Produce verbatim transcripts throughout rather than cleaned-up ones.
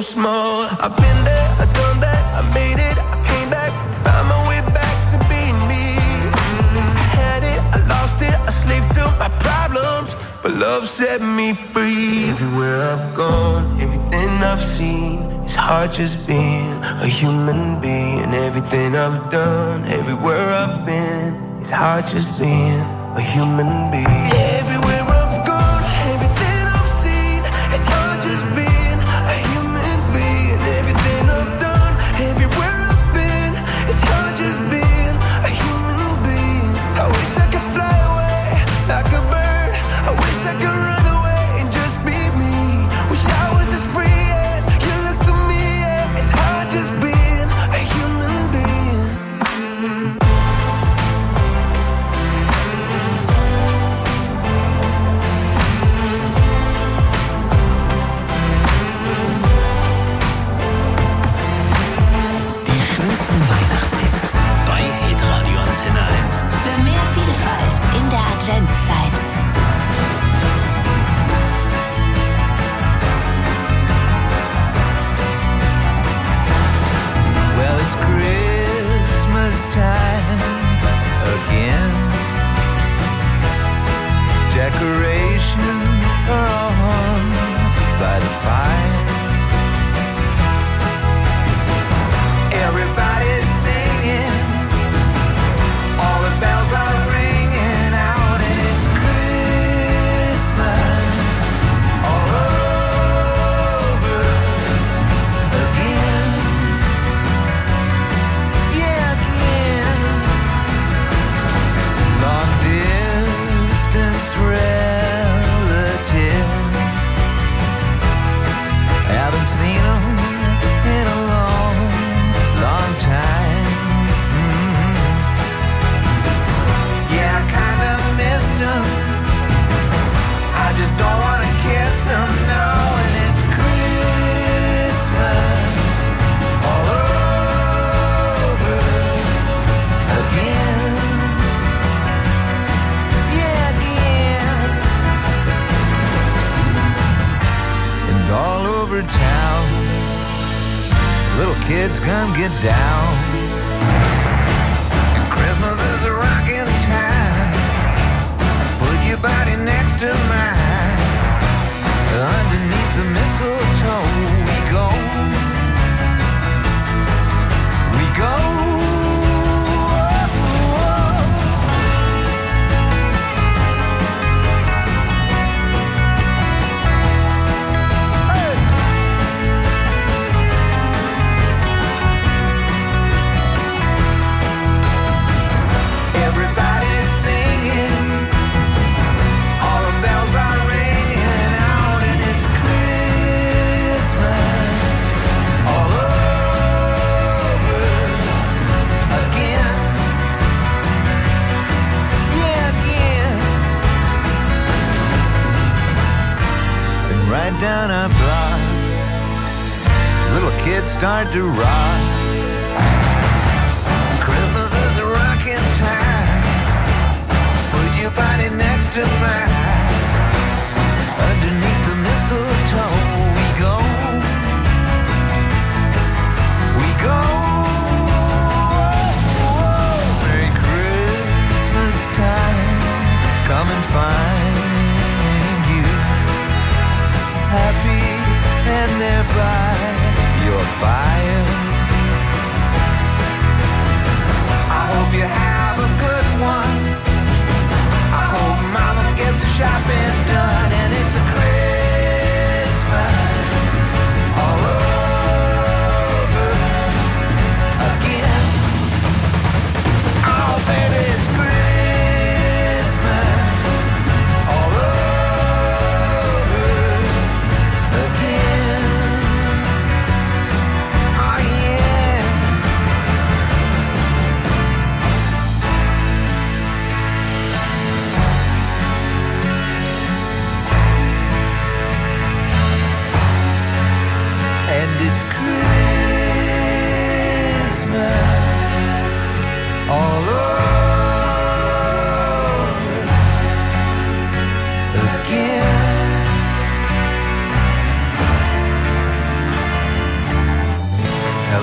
so small. I've been there, I've done that, I made it, I came back, found my way back to being me. I had it, I lost it, I slaved to my problems, but love set me free. Everywhere I've gone, everything I've seen, it's hard just being a human being. Everything I've done, everywhere I've been, it's hard just being a human being. Everywhere I've gone, everything I've seen, it's hard just being a human being. Everything I've done, everywhere I've been, it's hard just being a human being. I wish I could fly away like a bird. I wish I could run away and just be me. Wish I was as free as you look to me. Yeah. It's hard just being a human being. Die schönsten Weihnachtshits bei Hitradio Antenne eins. Für mehr Vielfalt in der Adventszeit. Well, it's Christmas time again. Decorations are all hung by the fire. Everybody's singing, all the bells are ringing out, and it's Christmas all over again. Yeah, again. Long distance relatives, haven't seen them in a long, long time. Mm-hmm. Yeah, I kinda missed them. I just don't wanna kiss them now, and it's Christmas all over again. Yeah, again. And all over town, little kids come get down. And Christmas is a rockin' time. Put your body next to mine. Underneath the mistletoe we go. We go. Everybody's singing, all the bells are ringing out, and it's Christmas all over again. Yeah, again. And right down our block, little kids start to rock. Christmas is a rockin' time. Put your body next to mine. Underneath the mistletoe we go. We go. Merry Christmas time. Come and find you happy and there by your fire. I hope you have a good one. I hope Mama gets a shower.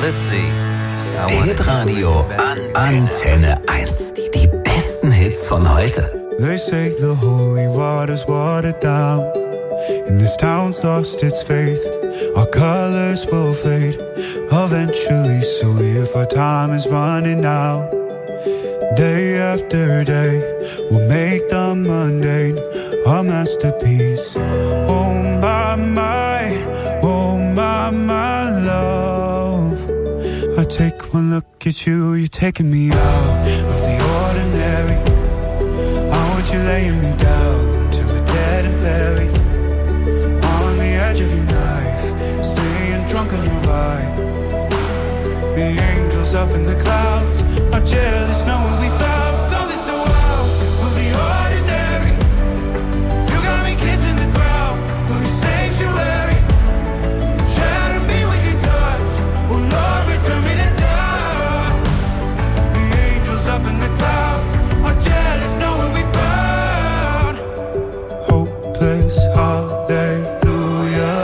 Let's see. Hitradio Antenne eins. Die besten Hits von heute. They say the holy water's watered down, and this town's lost its faith. Our colors will fade eventually, so if our time is running out, day after day, we'll make the mundane a masterpiece. Oh my, my, oh my, my love. I take one look at you, you're taking me out of the ordinary. I want you laying me down till we're dead and buried on the edge of your knife, staying drunk on your vibe. The angels up in the clouds are jealous knowing we found something so out of the ordinary. You got me kissing the ground of your sanctuary. Shatter me with your touch, oh Lord, return me to dust. The angels up in the clouds are jealous knowing we found hopeless hallelujah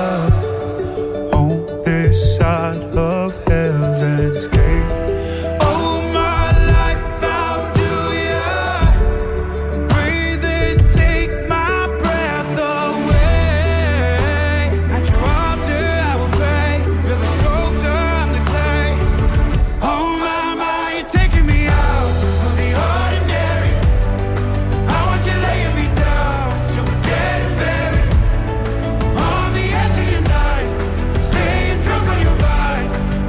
on this side of heaven's gate. Oh my life, how do ya breathe and take my breath away? At your altar I will pray. You're the sculptor, I'm the clay. Oh my, my, you're taking me out of the ordinary. I want you laying me down till we're dead and buried on the edge of your knife, staying drunk on your vine.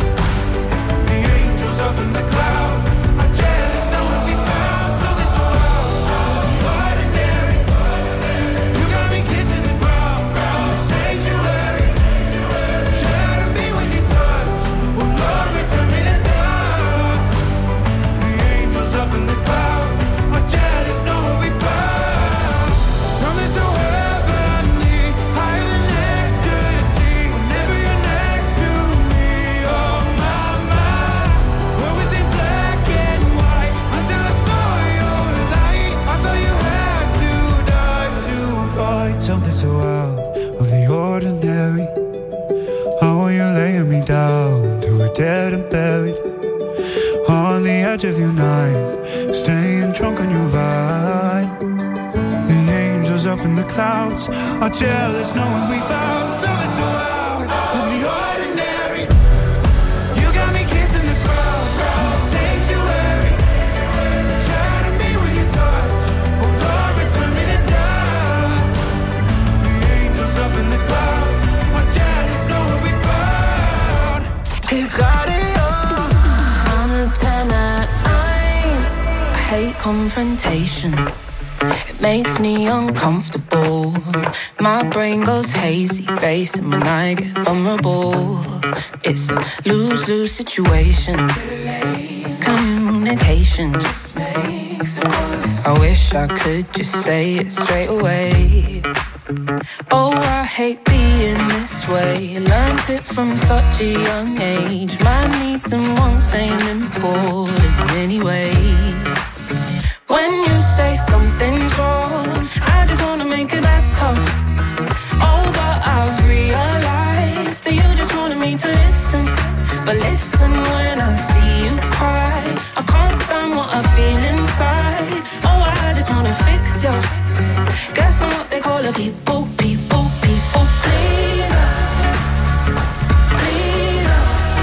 The angels up in the clouds are jealous knowing we found something so out of the ordinary. You got me kissing the ground in the sanctuary. Shatter me with your touch, oh Lord, return me to dust. The angels up in the clouds are jealous knowing we found something so heavenly, higher than ecstasy. Whenever you're next to me, oh my, my. What was in black and white until I saw your light? I thought you had to die to find something so out of the ordinary. How are you laying me down till we're dead and buried on the edge of your knife, staying drunk on your vine. The angels up in the clouds are jealous knowing we found something so out of the ordinary. You got me kissing the ground in the sanctuary. Shatter me with your touch, oh Lord, return me to dust. The angels up in the clouds are jealous knowing we found Hitradio Antenne eins. I hate confrontation. It makes me uncomfortable. My brain goes hazy, racing when I get vulnerable. It's a lose-lose situation. Communication just makes it worse. I wish I could just say it straight away. Oh, I hate being this way. Learned it from such a young age. My needs and wants ain't important anyway. When you say something's wrong, I just wanna make it better. Oh, but I've realized that you just wanted me to listen. But listen when I see you cry. I can't stand what I feel inside. Oh, I just wanna fix you. Guess I'm what they call a people, people, people pleaser. Pleaser.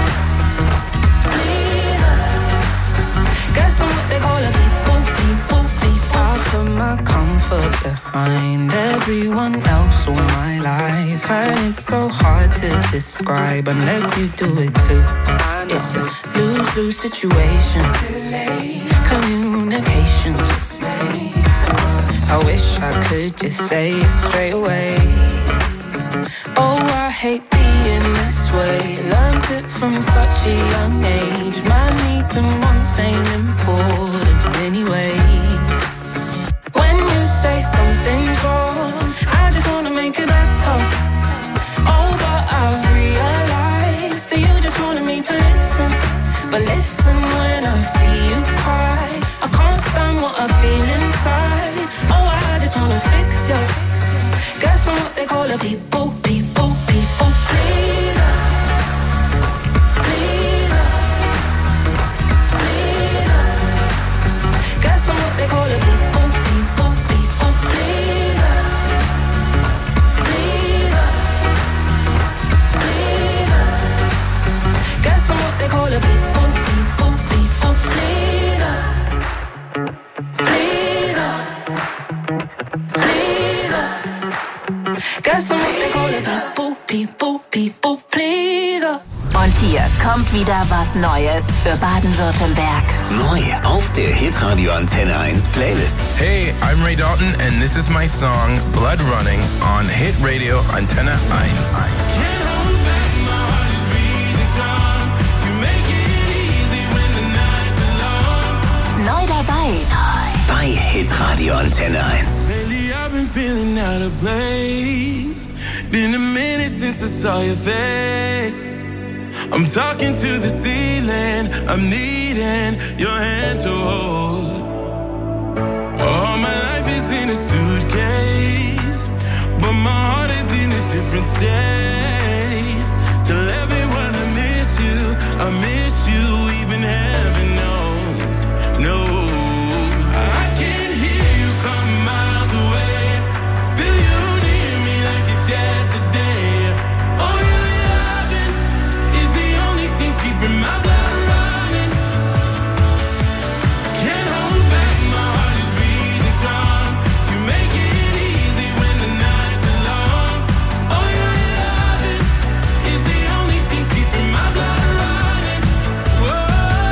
Pleaser. Guess I'm what they call a people, people, people. I put my comfort behind everyone else all my life, and it's so hard to describe unless you do it too. It's a lose-lose situation. Communication just makes it worse. I wish I could just say it straight away. Oh, I hate being this way. Learned it from such a young age. My needs and wants ain't important anyway. When you say something's wrong, I just wanna make it better. Oh, but I've realized that you just wanted me to listen. But listen when I see you cry. I can't stand what I feel inside. Oh, I just wanna fix you. Guess I'm what they call a people, people, people pleaser. Pleaser. Guess I'm what they call a people, people, people pleaser. Und hier kommt wieder was Neues für Baden-Württemberg. Neu auf der Hitradio Antenne eins Playlist. Hey, I'm Ray Dalton and this is my song Blood Running on Hitradio Antenne eins. Neu dabei. Bei Hitradio Antenne eins. Lately I've been feeling out of place. Been a minute since I saw your face. I'm talking to the ceiling. I'm needing your hand to hold. All my life is in a suitcase, but my heart is in a different state. Tell everyone I miss you, I miss you, even heaven knows. No, I can hear you come miles away. Feel you near me like it's yesterday. Oh, your loving is the only thing keeping my blood running. Can't hold back, my heart is beating strong. You make it easy when the nights are long. Oh, your loving is the only thing keeping my blood running. Whoa.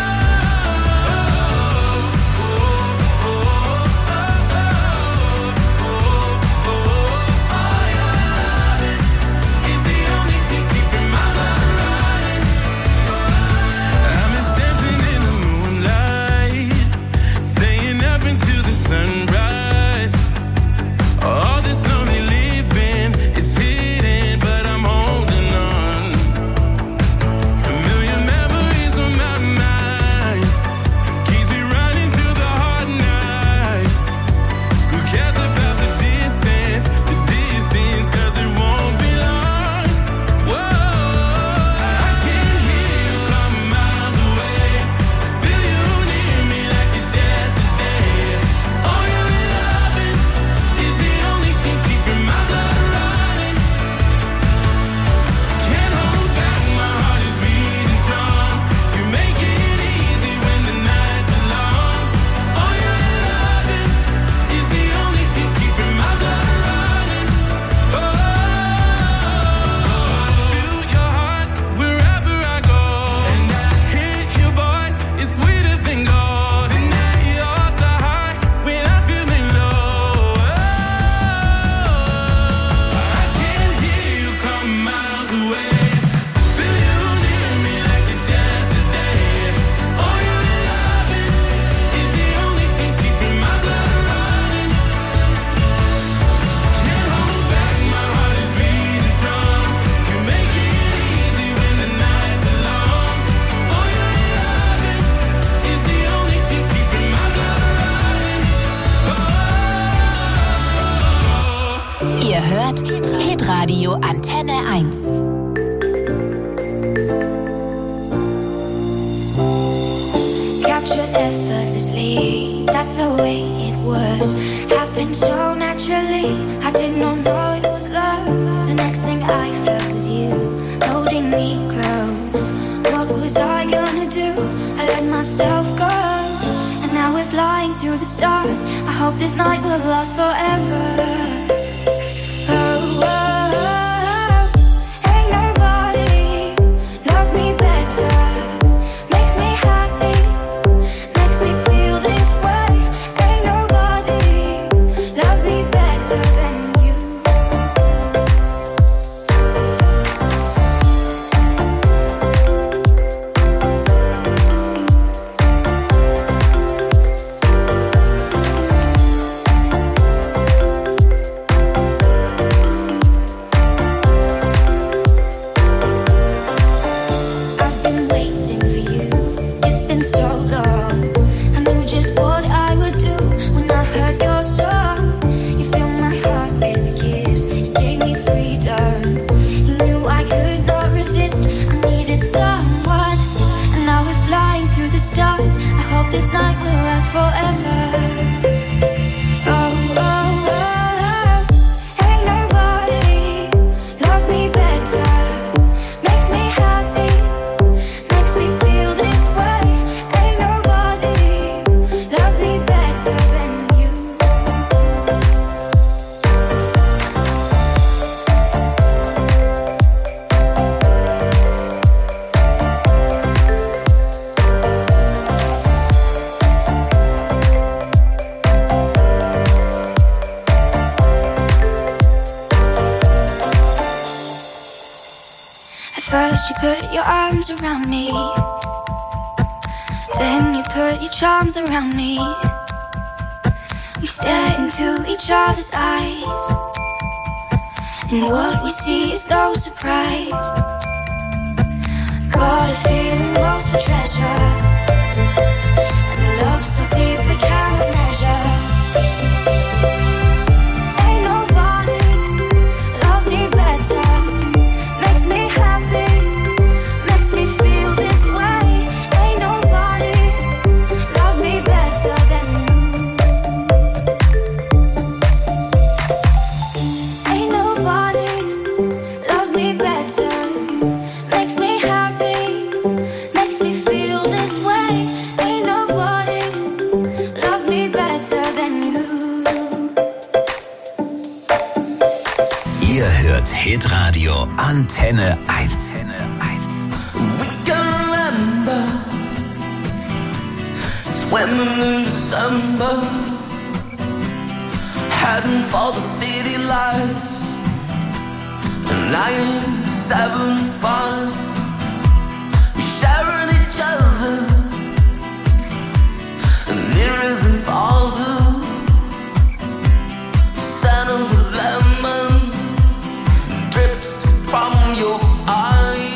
Sunrise. All this lonely living, it's hidden, but I'm holding on. A million memories on my mind, keeps me running through the hard nights. Who cares about the distance, the distance, cause it won't be long. Whoa, I can hear you come miles away. Feel you near me like it's yesterday. Oh, your loving is the only thing keeping my blood running. Can't hold back, my heart is beating strong. You make it easy when the nights are long. Oh, your loving is the only thing keeping my blood running. Oh, feel your heart wherever I go, and I hear your voice, it's sweeter than gold. And now you're the high when I'm feeling low. I can hear you come miles away. Feel you near me like it's yesterday. Oh, your loving is the only thing keeping my blood running. Can't hold back, my heart is beating strong. You make it easy when the nights are long. Oh, your loving is the only thing keeping my blood running. Ihr hört Hitradio Antenne eins. Captured effortlessly, that's the way it was. Happened so naturally, I did not know it was love. The next thing I felt was you, holding me close. What was I gonna do? I let myself go, and now we're flying through the stars. I hope this night will last forever. Oh, oh, oh. Ain't nobody loves me better. Makes me happy, makes me feel this way. Ain't nobody loves me better than you. First you put your arms around me, then you put your charms around me. We stare into each other's eyes, and what we see is no surprise. Got a feeling lost for treasure, and a love so deep we cannot measure. Ain't nobody loves me better, makes me happy, makes me feel this way. Ain't nobody loves me better than you. Ain't nobody loves me better, makes me happy, makes me feel this way. Ain't nobody loves me better than you. Ihr hört Hitradio Antenne eins. We can remember swimming in December, heading for the city lights. nine seven five, we sharing each other, nearer than farther. The scent of the lemon drips from your eyes.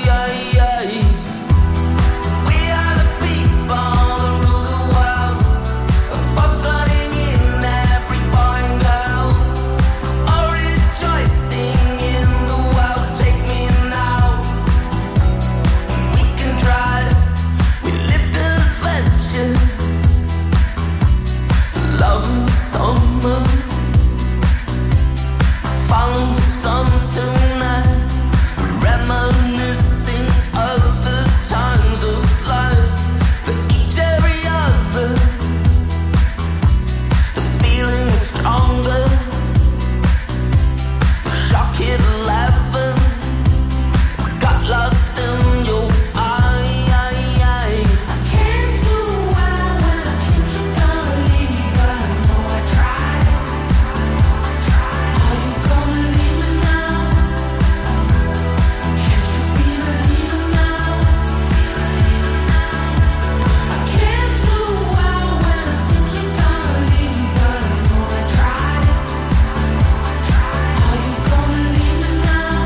We are the people that rule the world, fussing in every boy and girl, all rejoicing in the world. Take me now, we can try. We live in adventure, love in summer, follow the sun till night, reminiscing of the times of life. For each every other, the feeling is stronger. Shock at eleven, got lost in your eyes. I can't do well when I think you're gonna leave me, but I know I tried. Are you gonna leave me now? Can't you be believing now? I can't do well when I think you're gonna leave me, but I know I tried. Are you gonna leave me now?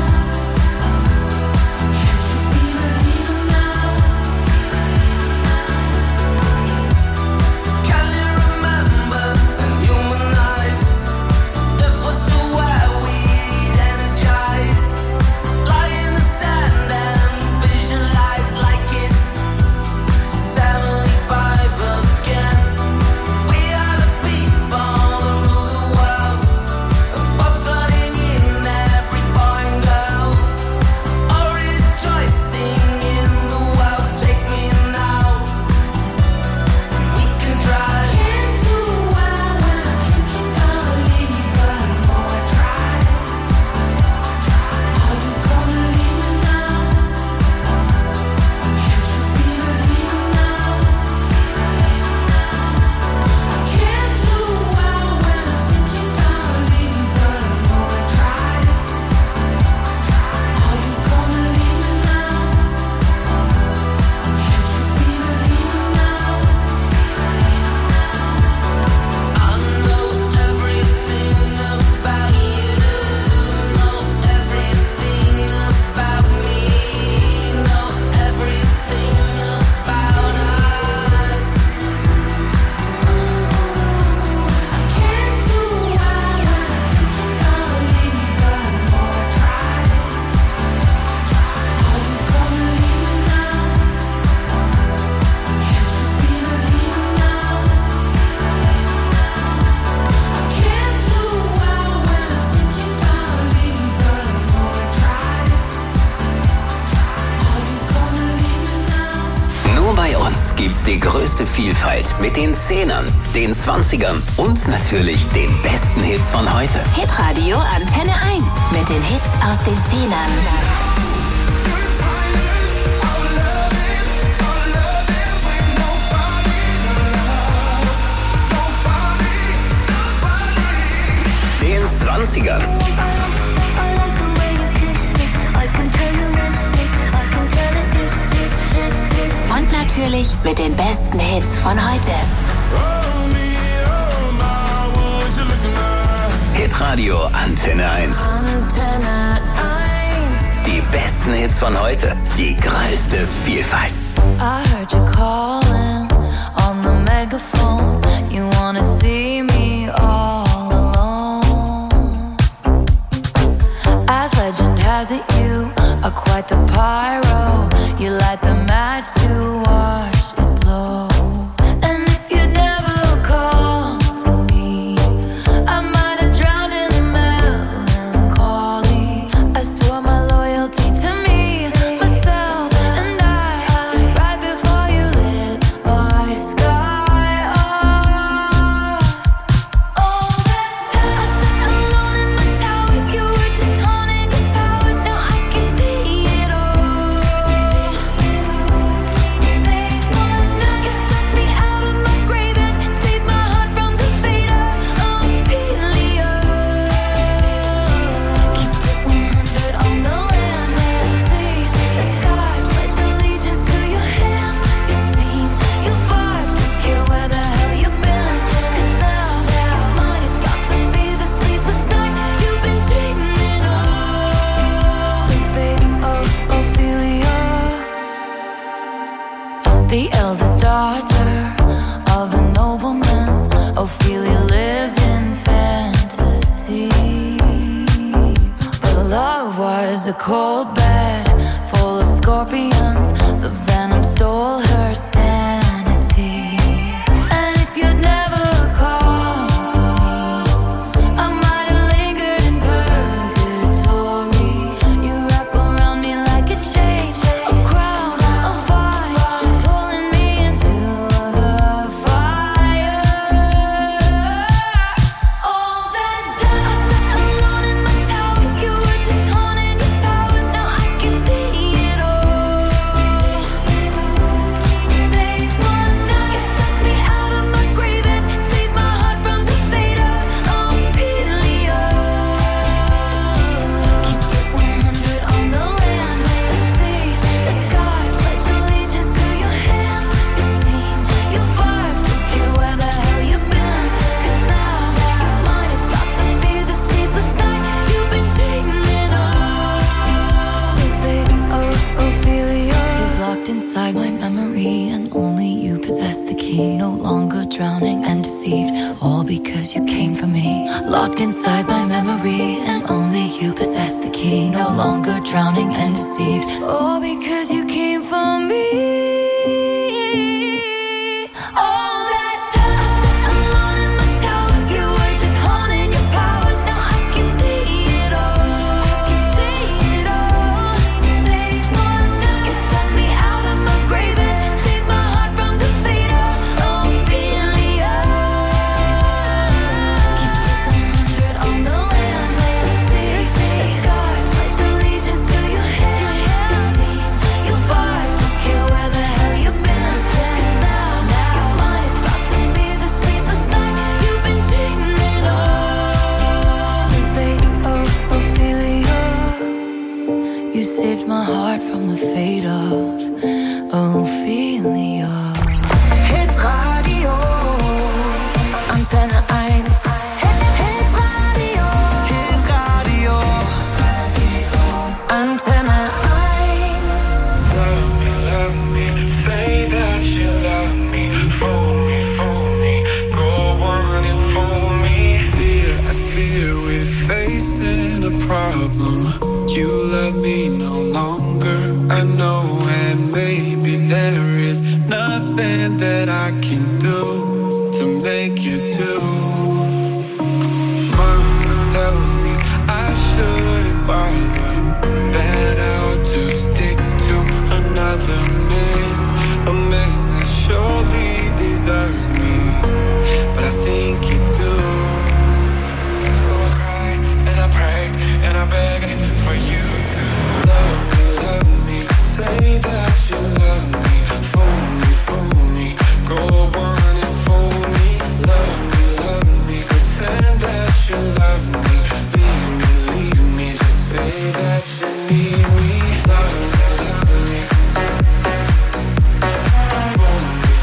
Can't you be believing now? Can you remember in human eyes? It was so where we'd energize, lie in the sand and visualize like it's seventy-five again. We are the people that rule the world, fussing in every boy and girl, all rejoicing in the world. Take me now, we can try. Can't do well when I think you're gonna leave me, but I know I tried. Are you gonna leave me now? Can't you be believing now? I can't do well when I think you're gonna leave me, but I know I tried. Are you gonna leave me now? Can't you be believing now? I know everything about you, know everything about me, know everything about us. I can't do well when I think you're gonna leave me, but I know I tried. Are you gonna leave me now? Can't you be believing now? I can't do well when I think you're gonna leave me, but I know I tried. Are you gonna leave me now? Nur bei uns gibt's die größte Vielfalt mit den Zehnern, den Zwanzigern und natürlich den besten Hits von heute. Hitradio Antenne eins mit den Hits aus den Zehnern. Den Zwanzigern. I like the way you kiss me. I can tell you miss me. I den besten Hits von heute. Hitradio Antenne eins. Antenne eins. Die besten Hits von heute. Die größte Vielfalt. I heard you calling on the megaphone. You wanna see me all alone. As legend has it, you are quite the pyro. You light the match to watch it blow. And if you'd never call for me, I might have drowned in the melancholy. I swore my loyalty to me, myself, and I. Right before you lit my sky up. All that time I sat alone in my tower. You were just honing your powers. Now I can see it all. They wanna, you took me out of my grave and saved my heart from the fate of Ophelia. Keep it one hundred on the land, the sea, the sky. Pledge allegiance to your hands, your team, your vibes. Don't care where the hell you've been. 'Cause now your mind, it's about to be the sleepless night you've been dreaming of. The fate of Ophelia. The eldest daughter of a nobleman, Ophelia lived in fantasy. But love was a cold bed full of scorpions. The venom stole her sanity. And if you'd never called for me, I might have lingered in purgatory. You wrap around me like a chain, a crown, a vine, pulling me into the fire. All that time I sat alone in my tower. You were just honing your powers. Now I can see it all. They wanna, you took me out of my grave and saved my heart from the fate of Ophelia. Keep it one hundred on the land, the sea, the sky. Pledge allegiance to your hands, your team, your vibes. Don't care where the hell you've been. 'Cause now your mind, it's about to be the sleepless night you've been dreaming of. The fate of Ophelia is locked inside my memory, and only you possess the key. No longer drowning and deceived, all because you came for me. Locked inside my memory, and only you possess the key. No longer drowning and deceived, all because you came for me. All that time I sat alone in my tower. You were just honing your powers. Now I can see it all. I can see it all. They wanna, you took me out of my grave and saved my heart from the fate of Ophelia. Keep it one hundred on the land, the sea, the sky. Pledge allegiance to your hands, your team, your vibes. Don't care where the hell you've been. 'Cause now your mind, it's about to be the sleepless night you've been dreaming of. The fate of Ophelia. You saved my heart from the fate of Ophelia. Hitradio Antenne eins. Hitradio Hitradio. Antenne eins. Love me, love me, say that you love me. Fool me, fool me, go on and fool me. Dear, I fear we're facing a problem. You love me no longer, I know, and maybe there is nothing that I can do to make you do. Mama tells me I shouldn't bother, that I'll just stick to another man, a man that surely deserves me, but I think you do. So I cry and I pray and I beg for you to love me, love me, say that you love me. Fool me, fool me, go on and fool me. Love me, love me, pretend that you love me. Leave me, leave me, just say that you need me. Love me, love me, fool me,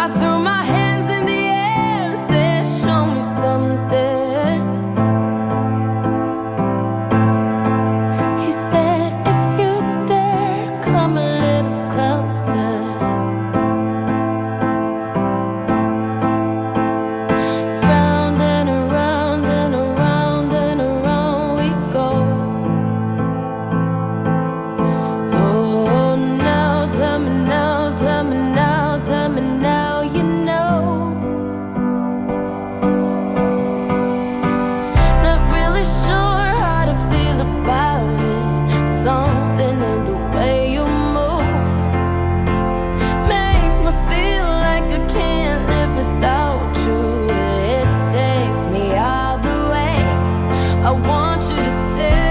I threw my hands in the air and said, show me something. He said, if you dare, come a little closer. Round and around and around and around we go. Oh, now tell me now, tell me now, tell me now, you know. Not really sure how to feel about it. Something in the way you move makes me feel like I can't live without you. It takes me all the way. I want you to stay.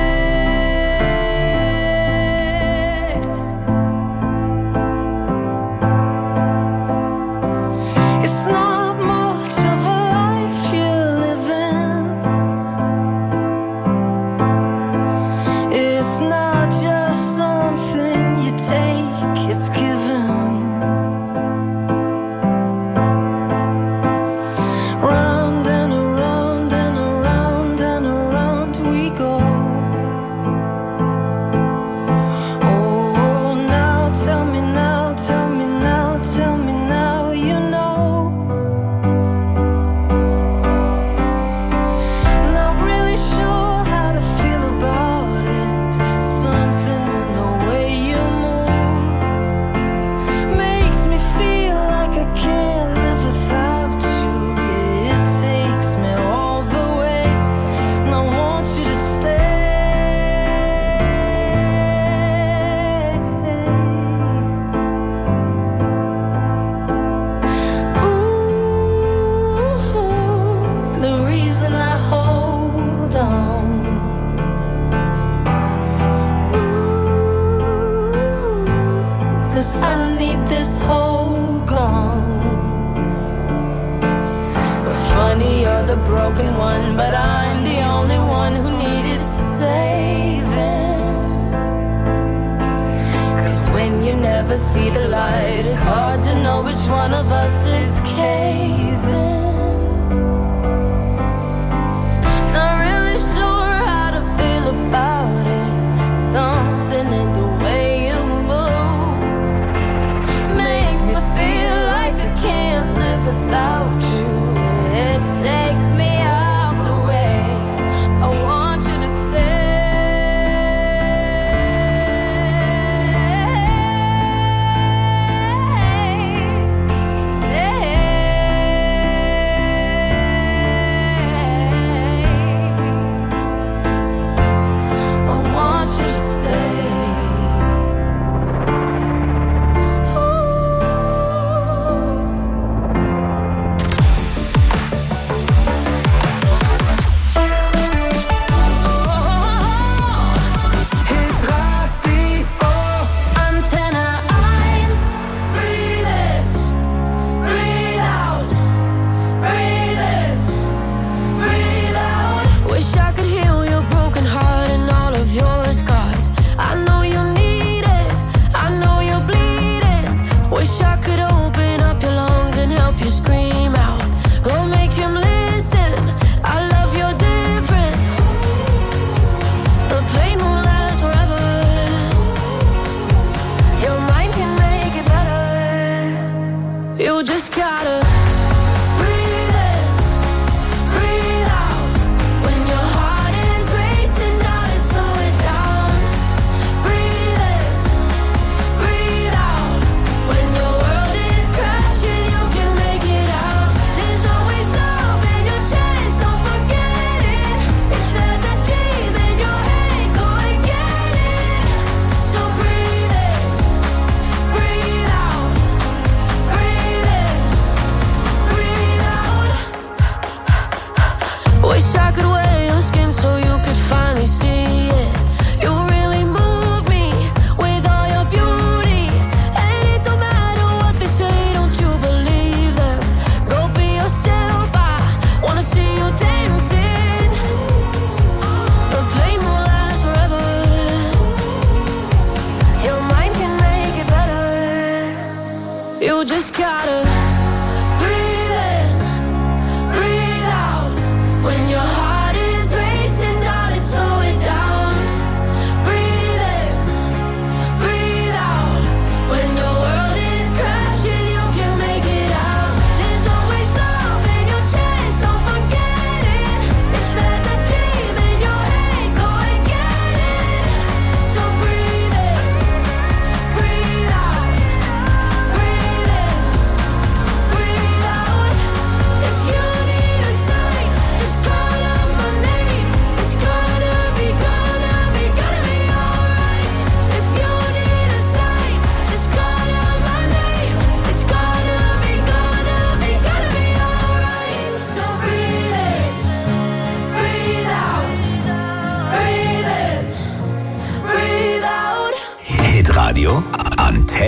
It's not much of a life you're living. It's not just something you take, it's given. Round and around and around and around we go. Oh, now tell me now, tell me now, tell me now, you know. Not really sure how to feel about it. Something in the way you move makes me feel like I can't live without you. It takes me all the way, and I want you to stay. Ooh, the reason I hold on. Ooh, 'cause I need this whole gone. Funny, you're the broken one, but I'm the only one who needed saving. 'Cause when you never see the light, it's hard to know which one of us is caving. Not really sure how to feel about it. Something in the way you move makes me feel like I can't live without you. It takes me out the way. I want you to stay. Stay. I want you to stay. Hit Radio Antenne eins. Breathe in, breathe out, breathe in, breathe out. Wish I could heal your broken heart and all of your scars. I know you need it, I know you're bleeding. Wish I could open up your lungs and help you scream out. Go make him listen, I love you're different. The pain won't last forever. Your mind can make it better. You just gotta breathe in, breathe out. When your heart is racing out and slow it down. Breathe in, breathe out. When your world is crashing, you can make it out. There's always love in your chest, don't forget it. If there's a dream in your head, go and get it. So breathe in, breathe out, breathe in,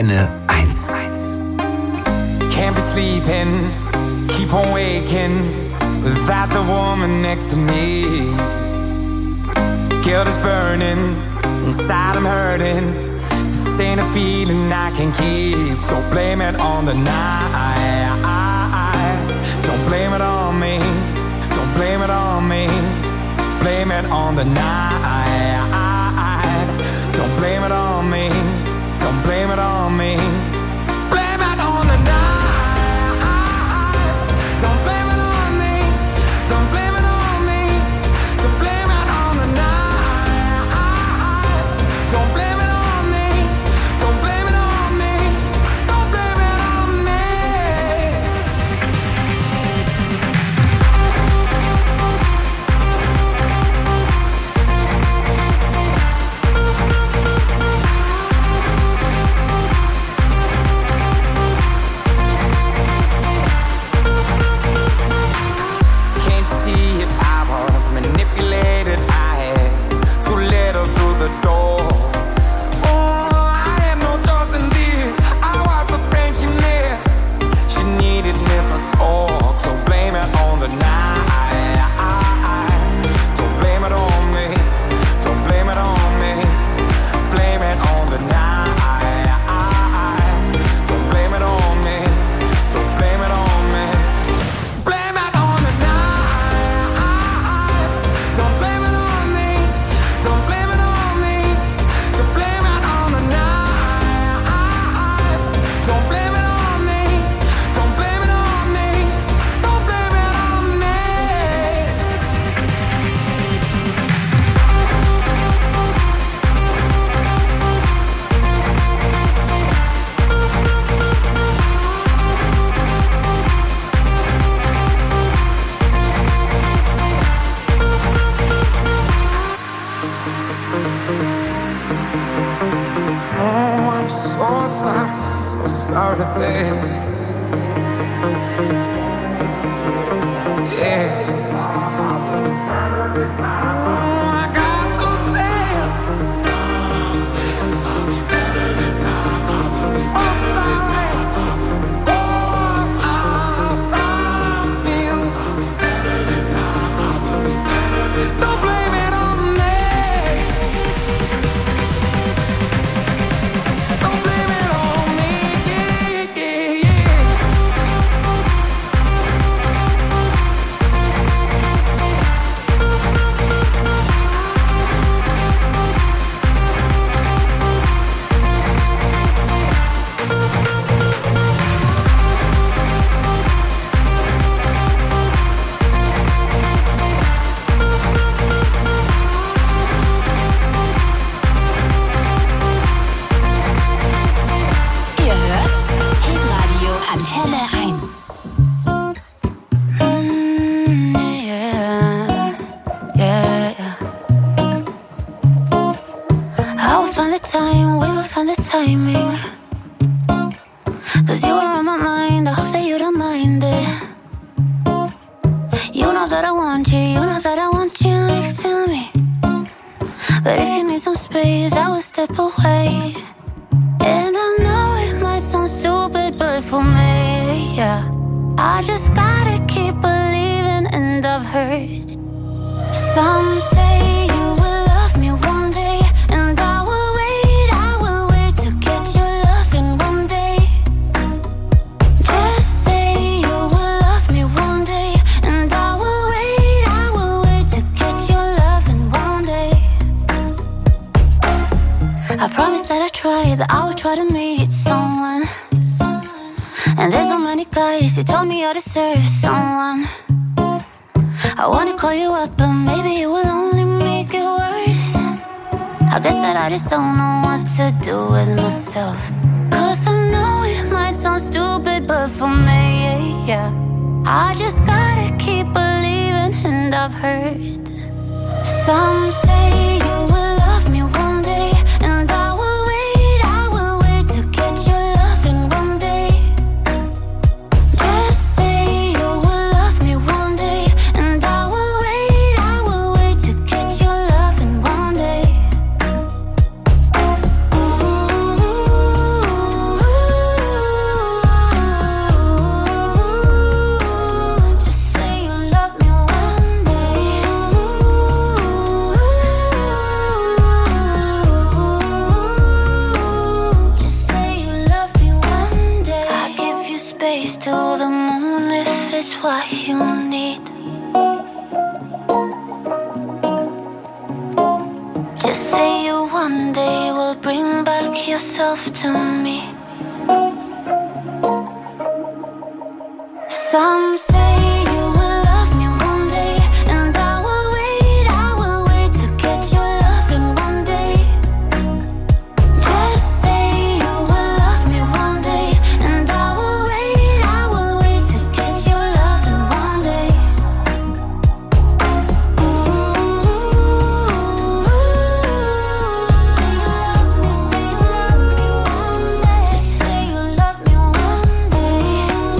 Antenne eins. Can't be sleeping, keep on waking without the woman next to me. Guilt is burning, inside I'm hurting. This ain't a feeling I can keep, so blame it on the night. Don't blame it on me, don't blame it on me. Blame it on the night. Don't blame it on me, don't blame it on me. Blame it on the night. Don't blame it on me, don't blame it on me. So blame it on the night. Don't blame it on me, don't blame it on me. Don't blame it on me. Can't you see it? I was manipulated. I had too little through the door. Oh, I had no choice in this. I was the friend she missed. She needed me to talk, so blame it on the night. Don't blame it on me, don't blame it on me. Blame it on the night. Don't blame it on me, don't blame it on me. Blame it on the night. Don't blame it on me, don't blame it on me. So blame it on the night. Don't blame it on me, don't blame it on me. Don't blame it on me. Oh, I'm so sorry, so sorry, babe. Yeah. Oh, I got to say, oh, sorry. Oh, I promise. Don't blame it on me. Don't blame it on me. Yeah, yeah, yeah. Ihr hört Hitradio Antenne eins. Mm, yeah, yeah, yeah. I will find the time, we will find the timing. Cause you are on my mind, I hope that you don't mind it. You know that I want you, you know that I want you next to me. But if you need some space, I will step away. And I know it might sound stupid, but for me, yeah, I just gotta keep believing. And I've heard some say you will love me one day, and I will wait, I will wait to get your loving one day. Just say you will love me one day, and I will wait, I will wait to get your loving one day. I promise that I try, that I will try to meet someone. And there's so many guys who told me I deserve someone. I wanna call you up, but maybe it will only make it worse. I guess that I just don't know what to do with myself. Cause I know it might sound stupid, but for me, yeah, I just gotta keep believing. And I've heard some say you will love me one day, and I will wait, I will wait to get your loving one day. Just say you will love me one day, and I will wait, I will wait to get your loving one day. Ooh, soon if it's what you need. Just say you one day will bring back yourself to me. Some say you will love me one day, and I will wait, I will wait to get your love in one day. Just say you will love me one day, and I will wait, I will wait to get your love in one day. Just say you love me one day.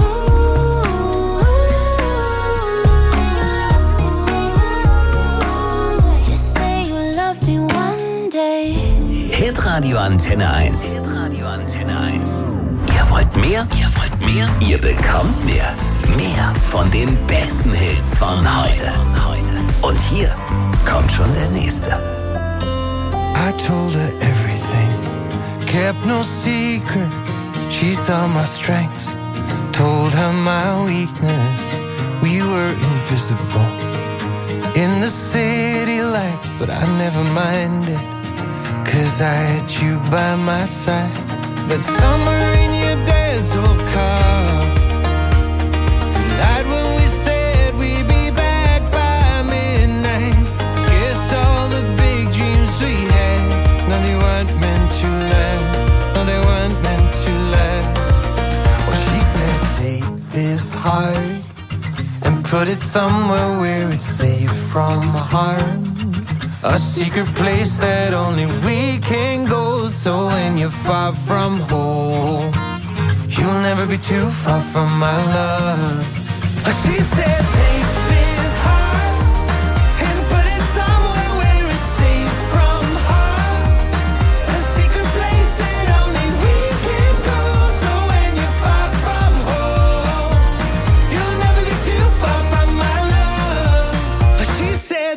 Just say you love me one day. Hitradio Antenne eins. Hitradio Antenne eins. Ihr wollt mehr? Ihr wollt mehr? Ihr bekommt mehr. Mehr von den besten Hits von heute. Und hier kommt schon der nächste. I told her everything, kept no secret. She saw my strengths, told her my weakness. We were invisible in the city lights, but I never minded, 'cause I had you by my side. That summer in your dad's old car, you lied when we said we'd be back by midnight. Guess all the big dreams we had, no, they weren't meant to last. No, they weren't meant to last. Well, she said, take this heart and put it somewhere where it's safe from harm. A secret place that only we can go. So when you're far from home, you'll never be too far from my love. She said, take this heart and put it somewhere where it's safe from harm. A secret place that only we can go. So when you're far from home, you'll never be too far from my love. She said,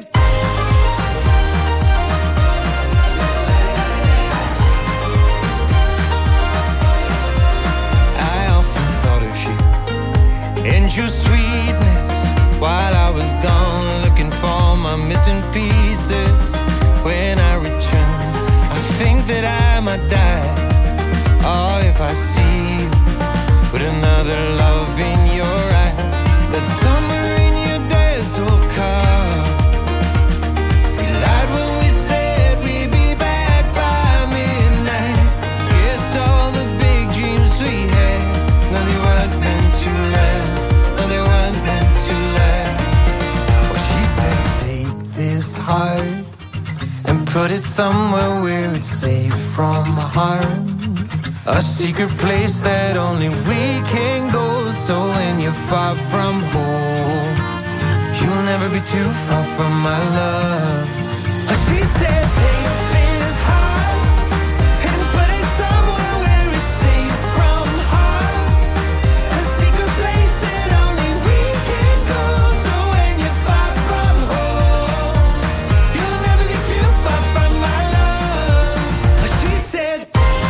and your sweetness while I was gone, looking for my missing pieces. When I return, I think that I might die. Oh, if I see you with another love in your eyes. That summer in your dad's old car, we lied when we said we'd be back by midnight. Guess all the big dreams we had, no, they weren't meant to last. They weren't meant to last. Well, she said, take this heart and put it somewhere where it's safe from harm. A secret place that only we can go. So when you're far from home, you'll never be too far from my love. She said, take this heart and put it somewhere where it's safe from harm. A secret place that only we can go. So when you're far from home, you'll never be too far from my love. She said,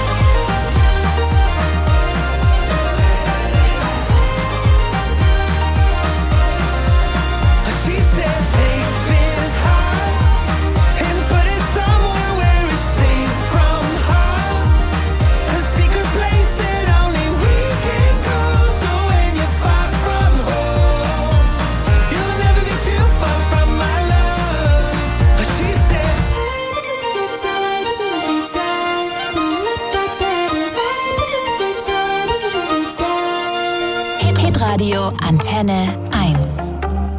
she said, take this heart and put it somewhere where it's safe from harm. A secret place that only we can go. So when you're far from home, you'll never be too far from my love. She said, Hitradio Antenne eins.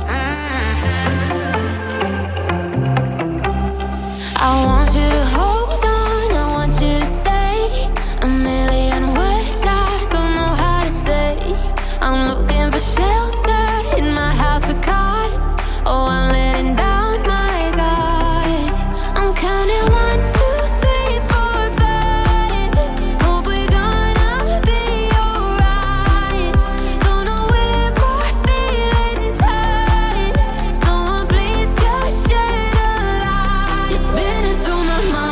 I want you to hold on, I want you to stay. A million words I don't know how to say. I'm looking for shelter in my house of cards. Oh, I'm letting down my guard. I'm counting one, two, three, four, five. Hope we're gonna be alright. Don't know where more feelings hide. Someone please just shed a light. You're spinning through my mind.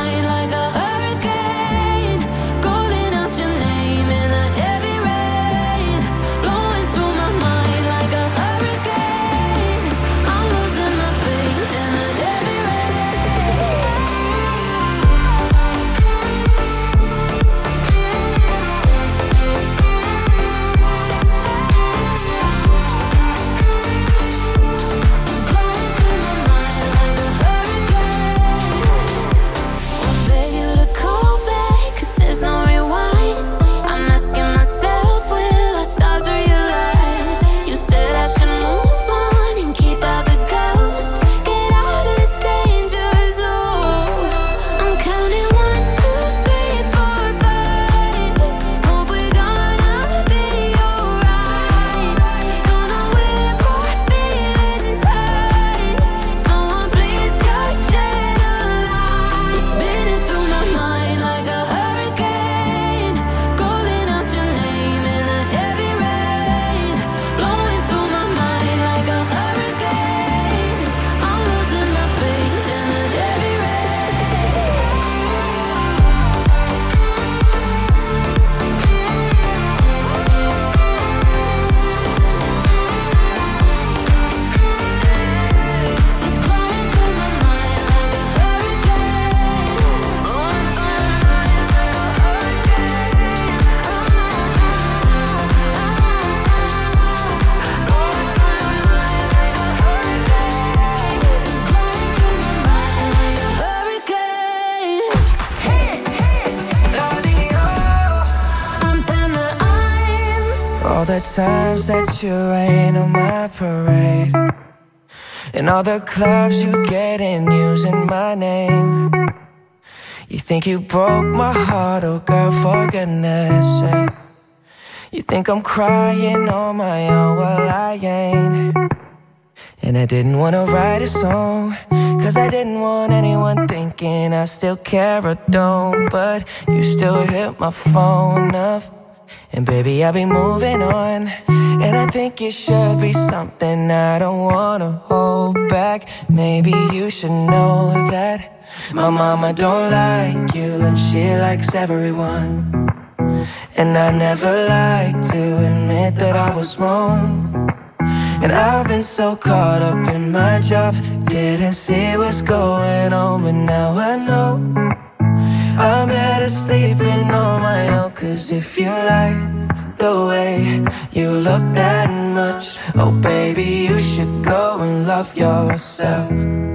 the times that you rain on my parade, and all the clubs you get in using my name. You think you broke my heart, oh girl, for goodness sake. You think I'm crying on my own, well I ain't. And I didn't wanna write a song, cause I didn't want anyone thinking I still care or don't. But you still hit my phone up, and baby I'll be moving on. And I think it should be something I don't wanna hold back. Maybe you should know that my mama don't like you, and she likes everyone. And I never like to admit that I was wrong. And I've been so caught up in my job, didn't see what's going on, but now I know I'm better sleeping on my own. Cause if you like the way you look that much, oh baby, you should go and love yourself.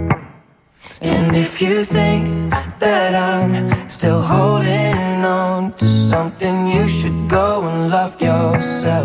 And if you think that I'm still holding on to something, you should go and love yourself.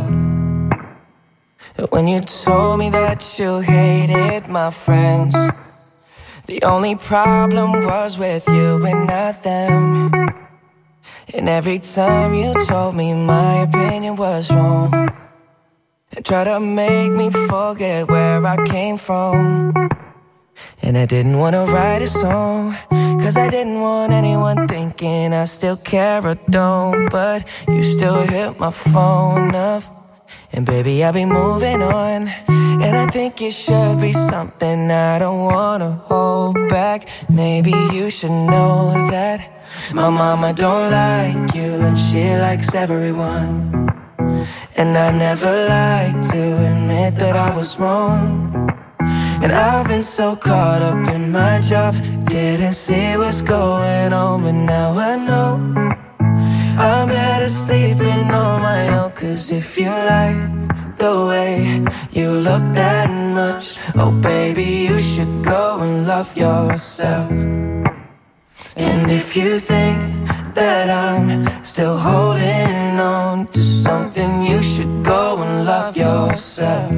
When you told me that you hated my friends, the only problem was with you and not them. And every time you told me my opinion was wrong, and tried to make me forget where I came from. And I didn't wanna write a song, cause I didn't want anyone thinking I still care or don't. But you still hit my phone up, and baby I'll be moving on. And I think it should be something I don't wanna hold back. Maybe you should know that my mama don't like you, and she likes everyone. And I never like to admit that I was wrong. And I've been so caught up in my job, didn't see what's going on, but now I know I'm better sleeping on my own. Cause if you like the way you look that much, oh baby, you should go and love yourself. And if you think that I'm still holding on to something, you should go and love yourself.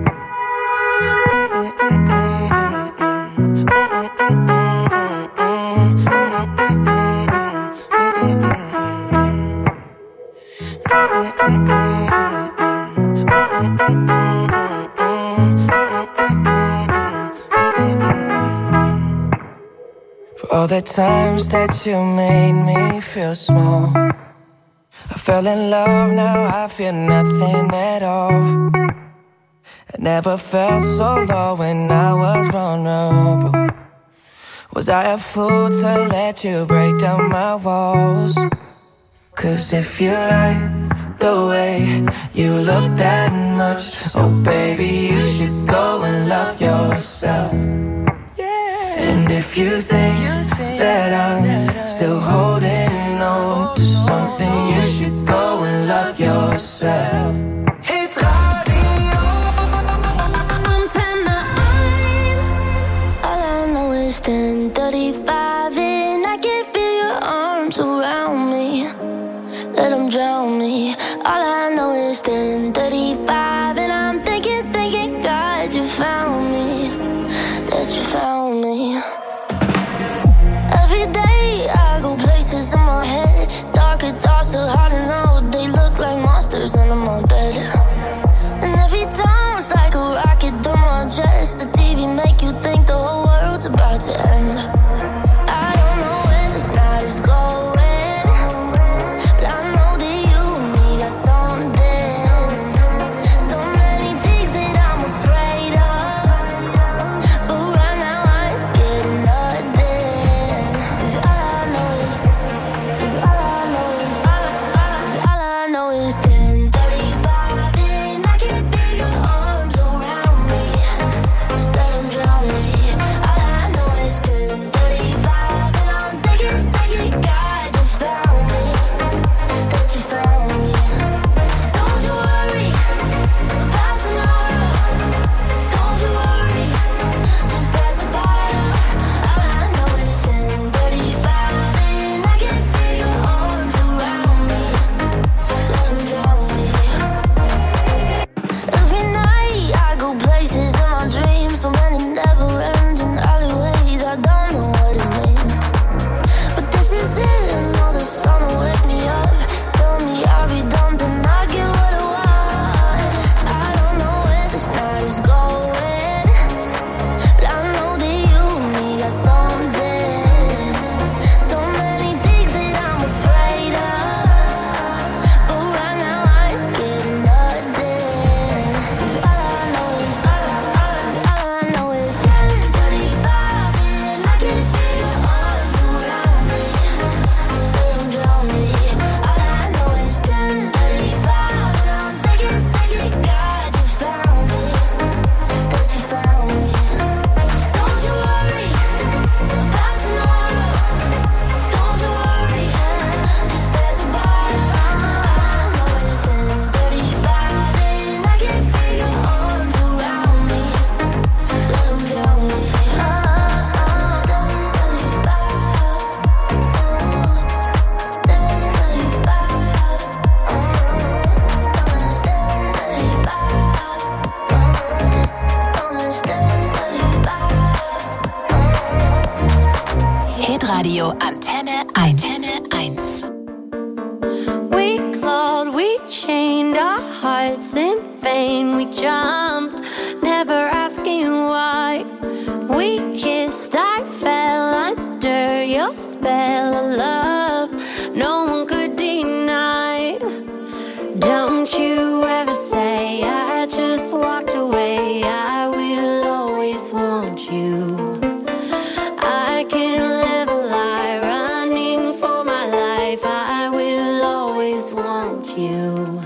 For all the times that you made me feel small, I fell in love, now I feel nothing at all. I never felt so low when I was vulnerable. Was I a fool to let you break down my walls? Cause if you like the way you look that much, oh baby, you should go and love yourself. And if you think that I'm still holding on to something, you should go and love yourself. Hit Radio Antenne eins. All I know is ten thirty-five and I can feel your arms around me. Let them drown me. All I know is ten thirty-five and I'm thinking, thinking, God, you found me. That you found me. Every day I go places in my head. Darker thoughts are hard to know. They look like monsters under my bed. And every time it's like a rocket through my chest. The T V make you think the whole world's about to end. I don't know where this night is going, but I know that you and me got something. So many things that I'm afraid of, but right now I ain't scared of nothing. 'Cause all I know is, 'cause all I know is, 'cause all I know is ten thirty-five and I can feel your arms around me. Let them drown me. All I know is ten. Hitradio Antenne eins. Antenne eins. We clawed, we chained our hearts in vain. We jumped, never asking why. We kissed, I fell under your spell of love. No one could deny. Don't you ever say I just walked away. I will always want you. I can't live a lie, running for my life. I will always want you.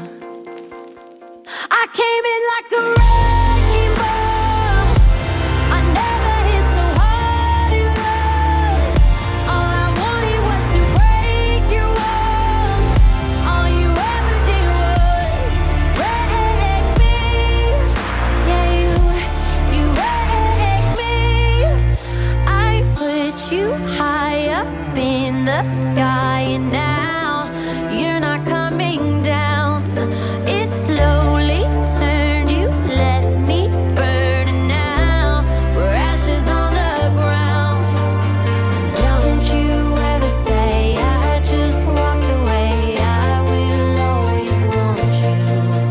I came in like a wrecking ball. I never hit so hard in love. All I wanted was to break your walls. All you ever did was wreck me. Yeah, you, you wrecked me. I put you high up in the sky, and now you're not coming down. It slowly turned, you let me burn, and now we're ashes on the ground. Don't you ever say I just walked away. I will always want you.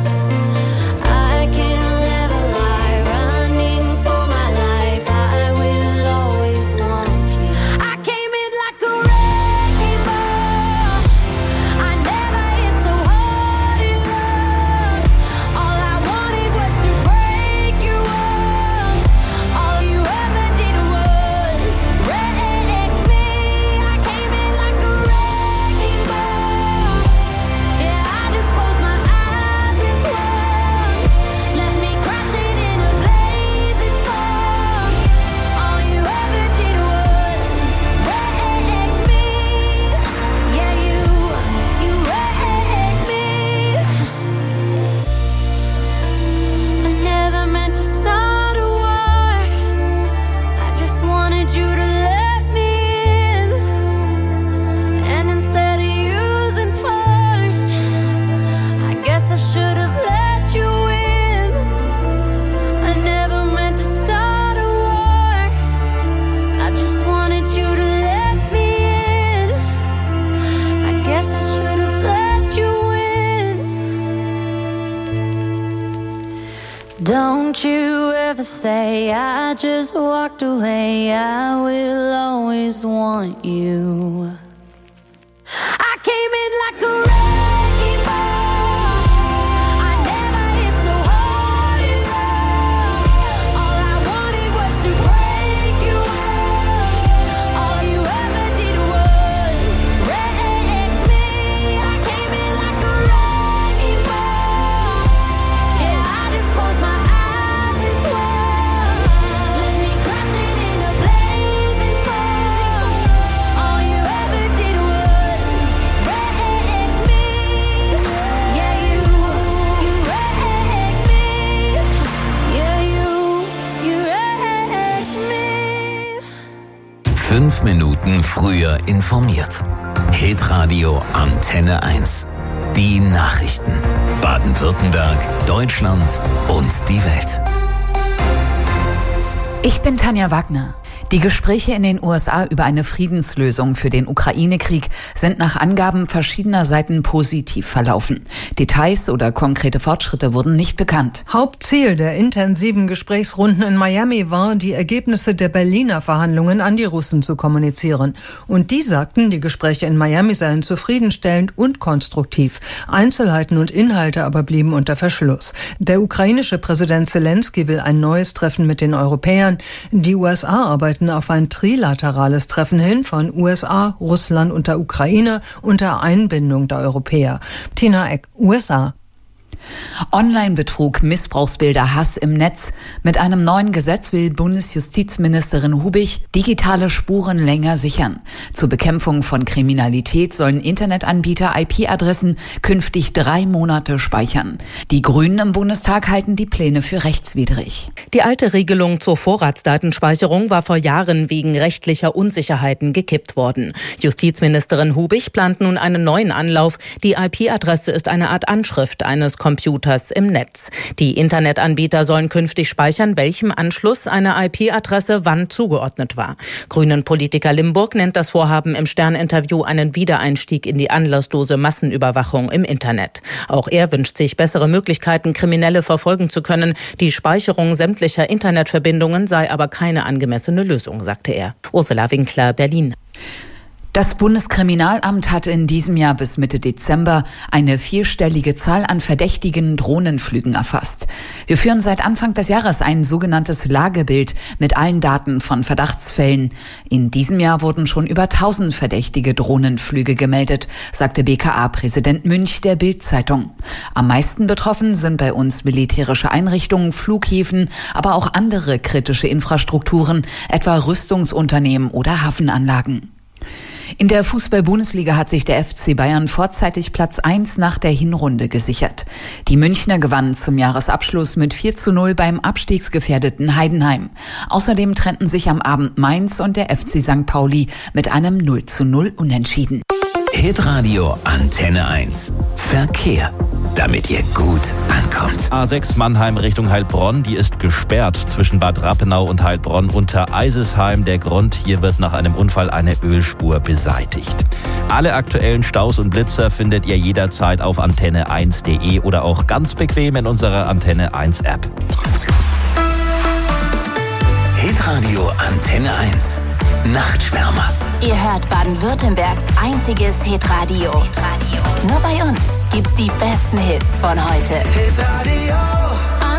I can't live a lie, running for my life. I will always want you. I came in like a wrecking ball. I never hit so hard in love. All I wanted was to break your walls. All you ever did was wreck me. I came in like a wrecking ball. Yeah, I just closed my eyes and swung. Left me crashing in a blazing fall. All you ever did was wreck me. Yeah, you, you wrecked me. I never meant to start a war. I just wanted you to let me in. And instead of using force, I guess I should have let you in. I never meant to start a war. I just wanted you to let me in. I guess I should have let you in. Don't you ever say I just walked away. I will always want you. I came in like a wrecking ball. I never hit so hard in love. All I wanted was to break your walls. All you ever did was wreck me. I came in like a wrecking ball. Yeah, I just closed my eyes and swung. Let me crashing in a blazing fall. All you ever did was wreck me. Yeah, you, you wrecked me. Yeah, you, you wrecked me. Fünf Minuten früher informiert. Hitradio Antenne eins. Die Nachrichten. Baden-Württemberg, Deutschland und die Welt. Ich bin Tanja Wagner. Die Gespräche in den U S A über eine Friedenslösung für den Ukraine-Krieg sind nach Angaben verschiedener Seiten positiv verlaufen. Details oder konkrete Fortschritte wurden nicht bekannt. Hauptziel der intensiven Gesprächsrunden in Miami war, die Ergebnisse der Berliner Verhandlungen an die Russen zu kommunizieren. Und die sagten, die Gespräche in Miami seien zufriedenstellend und konstruktiv. Einzelheiten und Inhalte aber blieben unter Verschluss. Der ukrainische Präsident Zelensky will ein neues Treffen mit den Europäern. Die U S A arbeiten auf ein trilaterales Treffen hin von U S A, Russland und der Ukraine unter Einbindung der Europäer. Tina Eck, U S A. Online-Betrug, Missbrauchsbilder, Hass im Netz. Mit einem neuen Gesetz will Bundesjustizministerin Hubig digitale Spuren länger sichern. Zur Bekämpfung von Kriminalität sollen Internetanbieter I P-Adressen künftig drei Monate speichern. Die Grünen im Bundestag halten die Pläne für rechtswidrig. Die alte Regelung zur Vorratsdatenspeicherung war vor Jahren wegen rechtlicher Unsicherheiten gekippt worden. Justizministerin Hubig plant nun einen neuen Anlauf. Die I P-Adresse ist eine Art Anschrift eines Computers im Netz. Die Internetanbieter sollen künftig speichern, welchem Anschluss eine I P-Adresse wann zugeordnet war. Grünen-Politiker Limburg nennt das Vorhaben im Stern-Interview einen Wiedereinstieg in die anlasslose Massenüberwachung im Internet. Auch er wünscht sich bessere Möglichkeiten, Kriminelle verfolgen zu können. Die Speicherung sämtlicher Internetverbindungen sei aber keine angemessene Lösung, sagte er. Ursula Winkler, Berlin. Das Bundeskriminalamt hat in diesem Jahr bis Mitte Dezember eine vierstellige Zahl an verdächtigen Drohnenflügen erfasst. Wir führen seit Anfang des Jahres ein sogenanntes Lagebild mit allen Daten von Verdachtsfällen. In diesem Jahr wurden schon über tausend verdächtige Drohnenflüge gemeldet, sagte B K A-Präsident Münch der Bild-Zeitung. Am meisten betroffen sind bei uns militärische Einrichtungen, Flughäfen, aber auch andere kritische Infrastrukturen, etwa Rüstungsunternehmen oder Hafenanlagen. In der Fußball-Bundesliga hat sich der F C Bayern vorzeitig Platz eins nach der Hinrunde gesichert. Die Münchner gewannen zum Jahresabschluss mit vier zu null beim abstiegsgefährdeten Heidenheim. Außerdem trennten sich am Abend Mainz und der F C Sankt Pauli mit einem null zu null Unentschieden. Hitradio Antenne eins. Verkehr. Damit ihr gut ankommt. A sechs Mannheim Richtung Heilbronn, die ist gesperrt zwischen Bad Rappenau und Heilbronn unter Eisesheim. Der Grund, hier wird nach einem Unfall eine Ölspur beseitigt. Alle aktuellen Staus und Blitzer findet ihr jederzeit auf antenne eins punkt de oder auch ganz bequem in unserer Antenne eins App. Hitradio Antenne eins. Nachtschwärmer. Ihr hört Baden-Württembergs einziges Hitradio. Nur bei uns gibt's die besten Hits von heute. Hitradio